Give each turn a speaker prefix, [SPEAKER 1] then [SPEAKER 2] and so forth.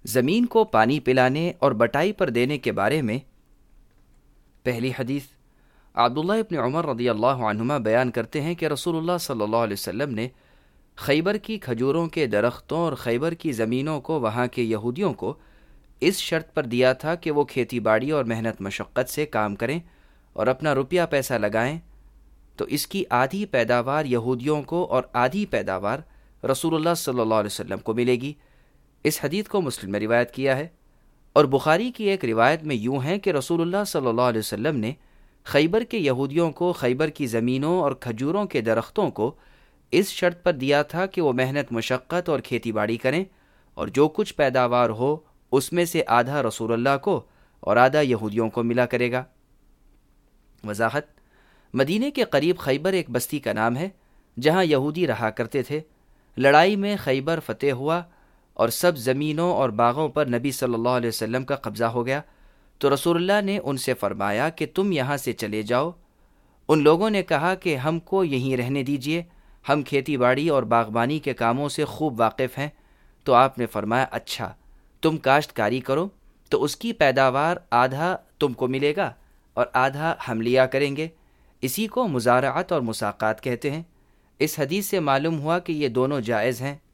[SPEAKER 1] زمین کو پانی پلانے اور بٹائی پر دینے کے بارے میں پہلی حدیث عبداللہ ابن عمر رضی اللہ عنہما بیان کرتے ہیں کہ رسول اللہ صلی اللہ علیہ وسلم نے خیبر کی کھجوروں کے درختوں اور خیبر کی زمینوں کو وہاں کے یہودیوں کو اس شرط پر دیا تھا کہ وہ کھیتی باڑی اور محنت مشقت سے کام کریں اور اپنا روپیہ پیسہ لگائیں، تو اس کی آدھی پیداوار یہودیوں کو اور آدھی پیداوار رسول اللہ صلی اللہ علیہ وسلم کو ملے گی۔ اس حدیث کو مسلم میں روایت کیا ہے، اور بخاری کی ایک روایت میں یوں ہے کہ رسول اللہ صلی اللہ علیہ وسلم نے خیبر کے یہودیوں کو خیبر کی زمینوں اور کھجوروں کے درختوں کو اس شرط پر دیا تھا کہ وہ محنت مشقت اور کھیتی باڑی کریں، اور جو کچھ پیداوار ہو اس میں سے آدھا رسول اللہ کو اور آدھا یہودیوں کو ملا کرے گا۔ وضاحت: مدینے کے قریب خیبر ایک بستی کا نام ہے جہاں یہودی رہا کرتے تھے۔ لڑائی میں خیبر فتح ہوا اور سب زمینوں اور باغوں پر نبی صلی اللہ علیہ وسلم کا قبضہ ہو گیا، تو رسول اللہ نے ان سے فرمایا کہ تم یہاں سے چلے جاؤ۔ ان لوگوں نے کہا کہ ہم کو یہیں رہنے دیجئے، ہم کھیتی باڑی اور باغبانی کے کاموں سے خوب واقف ہیں۔ تو آپ نے فرمایا اچھا، تم کاشتکاری کرو تو اس کی پیداوار آدھا تم کو ملے گا اور آدھا ہم لیا کریں گے۔ اسی کو مزارعت اور مساقات کہتے ہیں۔ اس حدیث سے معلوم ہوا کہ یہ دونوں جائز ہیں۔